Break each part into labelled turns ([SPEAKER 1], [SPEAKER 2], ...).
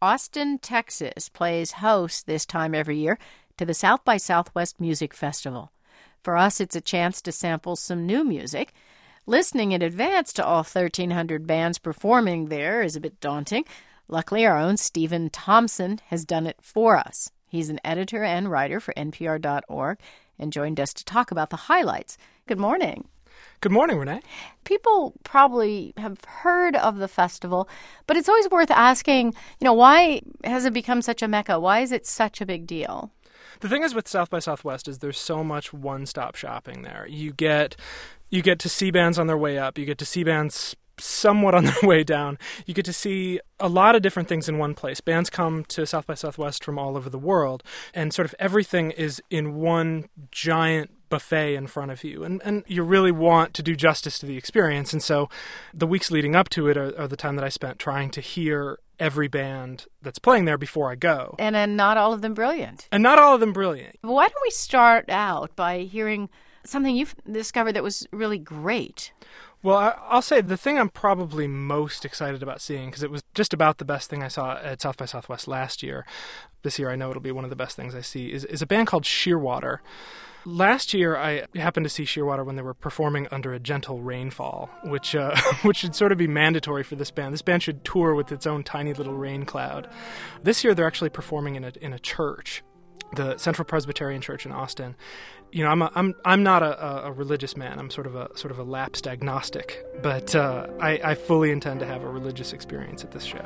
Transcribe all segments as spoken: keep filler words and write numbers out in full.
[SPEAKER 1] Austin, Texas plays host this time every year to the South by Southwest Music Festival. For us, it's a chance to sample some new music. Listening in advance to all thirteen hundred bands performing there is a bit daunting. Luckily, our own Stephen Thompson has done it for us. He's an editor and writer for N P R dot org and joined us to talk about the highlights. Good morning.
[SPEAKER 2] Good morning, Renee.
[SPEAKER 1] People probably have heard of the festival, but it's always worth asking, you know, why has it become such a mecca? Why is it such a big deal?
[SPEAKER 2] The thing is with South by Southwest is there's so much one-stop shopping there. You get you get to see bands on their way up. You get to see bands somewhat on their way down. You get to see a lot of different things in one place. Bands come to South by Southwest from all over the world, and sort of everything is in one giant buffet in front of you. And, and you really want to do justice to the experience. And so the weeks leading up to it are, are the time that I spent trying to hear every band that's playing there before I go.
[SPEAKER 1] And, and not all of them brilliant.
[SPEAKER 2] And not all of them brilliant.
[SPEAKER 1] Why don't we start out by hearing something you've discovered that was really great?
[SPEAKER 2] Well, I, I'll say the thing I'm probably most excited about seeing, because it was just about the best thing I saw at South by Southwest last year. This year I know it'll be one of the best things I see, is, is a band called Shearwater. Last year, I happened to see Shearwater when they were performing under a gentle rainfall, which uh, which should sort of be mandatory for this band. This band should tour with its own tiny little rain cloud. This year, they're actually performing in a in a church, the Central Presbyterian Church in Austin. You know, I'm a, I'm I'm not a, a religious man. I'm sort of a sort of a lapsed agnostic, but uh, I, I fully intend to have a religious experience at this show.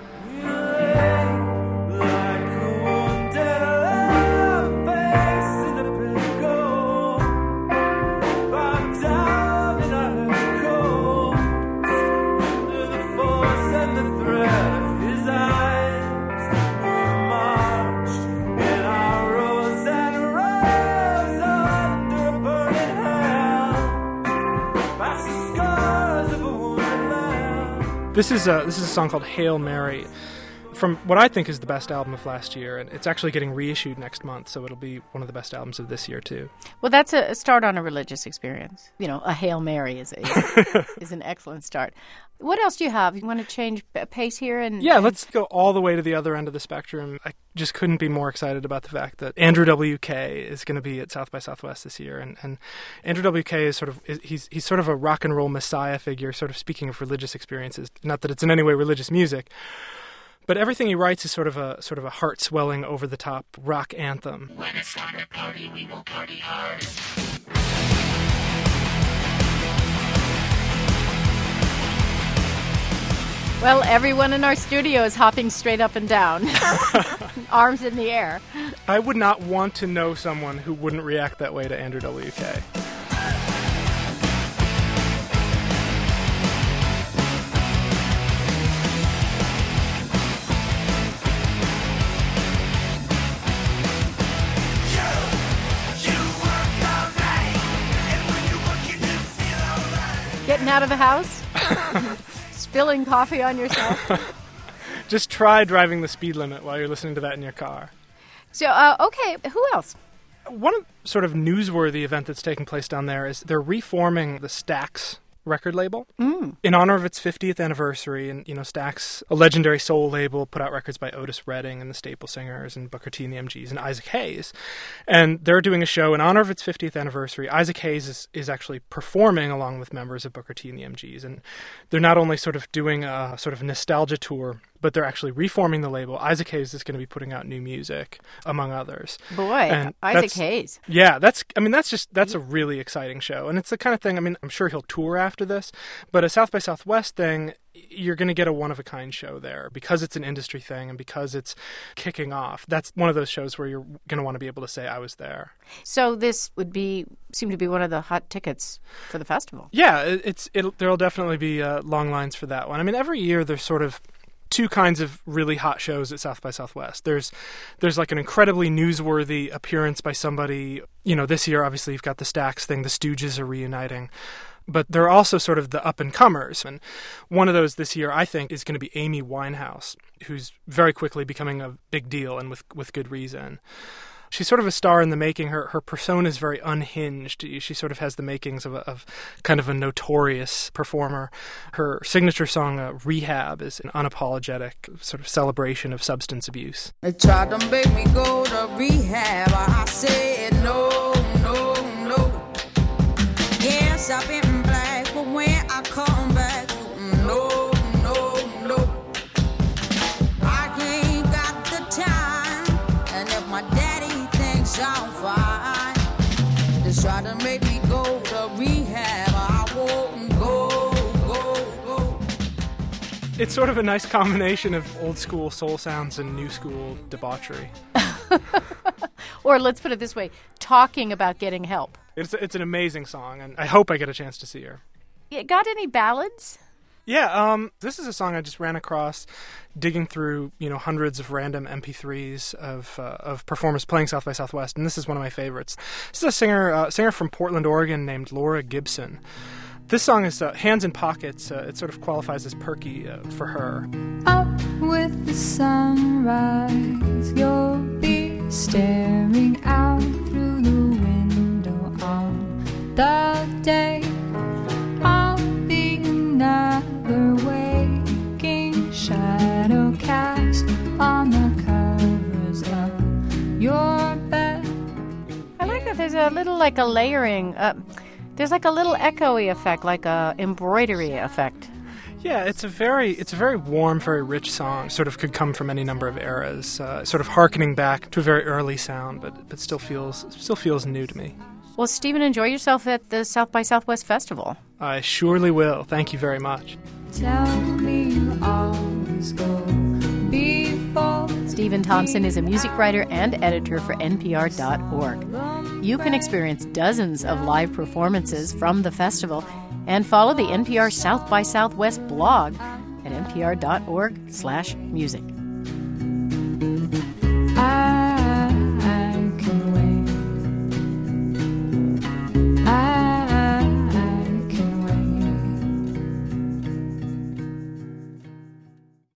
[SPEAKER 2] This is a this is a song called Hail Mary, from what I think is the best album of last year, and it's actually getting reissued next month, so it'll be one of the best albums of this year too.
[SPEAKER 1] Well, that's a start on a religious experience. You know, a Hail Mary is a, is an excellent start. What else do you have? You want to change pace here? And
[SPEAKER 2] yeah, let's go all the way to the other end of the spectrum. I just couldn't be more excited about the fact that Andrew W K is going to be at South by Southwest this year, and, and Andrew W K is sort of he's he's sort of a rock and roll messiah figure. Sort of speaking of religious experiences, not that it's in any way religious music, but everything he writes is sort of a sort of a heart swelling, over the top rock anthem.
[SPEAKER 3] When it's time to party, we will party hard.
[SPEAKER 1] Well, everyone in our studio is hopping straight up and down, arms in the air.
[SPEAKER 2] I would not want to know someone who wouldn't react that way to Andrew W K.
[SPEAKER 1] Getting out of the house? Spilling coffee on yourself?
[SPEAKER 2] Just try driving the speed limit while you're listening to that in your car.
[SPEAKER 1] So, uh, okay, who else?
[SPEAKER 2] One sort of newsworthy event that's taking place down there is they're reforming the Stax record label
[SPEAKER 1] mm.
[SPEAKER 2] in honor of its fiftieth anniversary. And, you know, Stax, a legendary soul label, put out records by Otis Redding and the Staple Singers and Booker T and the M Gs and Isaac Hayes. And they're doing a show in honor of its fiftieth anniversary. Isaac Hayes is, is actually performing along with members of Booker T and the M Gs. And they're not only sort of doing a sort of nostalgia tour, but they're actually reforming the label. Isaac Hayes is going to be putting out new music, among others.
[SPEAKER 1] Boy,
[SPEAKER 2] and
[SPEAKER 1] Isaac Hayes.
[SPEAKER 2] Yeah, that's, I mean, that's just, that's a really exciting show. And it's the kind of thing, I mean, I'm sure he'll tour after this, but a South by Southwest thing, you're going to get a one-of-a-kind show there because it's an industry thing and because it's kicking off. That's one of those shows where you're going to want to be able to say, I was there.
[SPEAKER 1] So this would be seem to be one of the hot tickets for the festival.
[SPEAKER 2] Yeah, it's it'll, there'll definitely be uh, long lines for that one. I mean, every year there's sort of two kinds of really hot shows at South by Southwest. There's there's like an incredibly newsworthy appearance by somebody. You know, this year, obviously, you've got the Stax thing. The Stooges are reuniting. But there are also sort of the up-and-comers. And one of those this year, I think, is going to be Amy Winehouse, who's very quickly becoming a big deal, and with with good reason. She's sort of a star in the making. Her her persona is very unhinged. She sort of has the makings of, a, of kind of a notorious performer. Her signature song, uh, Rehab, is an unapologetic sort of celebration of substance abuse.
[SPEAKER 4] They tried to make me go to rehab. I said no, no, no. Yes, I've been black, but when I come back, no, no, no. I ain't got the time, and if my daddy thinks I'm fine, they try to make me go to rehab. I won't go, go, go.
[SPEAKER 2] It's sort of a nice combination of old school soul sounds and new school debauchery.
[SPEAKER 1] Or let's put it this way, talking about getting help.
[SPEAKER 2] It's it's an amazing song, and I hope I get a chance to see her.
[SPEAKER 1] You got any ballads?
[SPEAKER 2] Yeah, um, this is a song I just ran across digging through, you know, hundreds of random M P threes of uh, of performers playing South by Southwest, and this is one of my favorites. This is a singer uh, singer from Portland, Oregon named Laura Gibson. This song is uh, Hands in Pockets. Uh, it sort of qualifies as perky uh, for her.
[SPEAKER 5] Up with the sunrise, you'll be staring out through the window on the day. I'll be another waking shadow cast on the covers of your bed.
[SPEAKER 1] I like that there's a little like a layering. Uh, there's like a little echoey effect, like a embroidery effect.
[SPEAKER 2] Yeah, it's a very it's a very warm, very rich song. Sort of could come from any number of eras. Uh, sort of hearkening back to a very early sound, but but still feels still feels new to me.
[SPEAKER 1] Well, Stephen, enjoy yourself at the South by Southwest Festival.
[SPEAKER 2] I surely will. Thank you very much.
[SPEAKER 5] Tell me you always go before.
[SPEAKER 1] Stephen Thompson is a music writer and editor for N P R dot org. You can experience dozens of live performances from the festival and follow the N P R South by Southwest blog at N P R dot org slash music.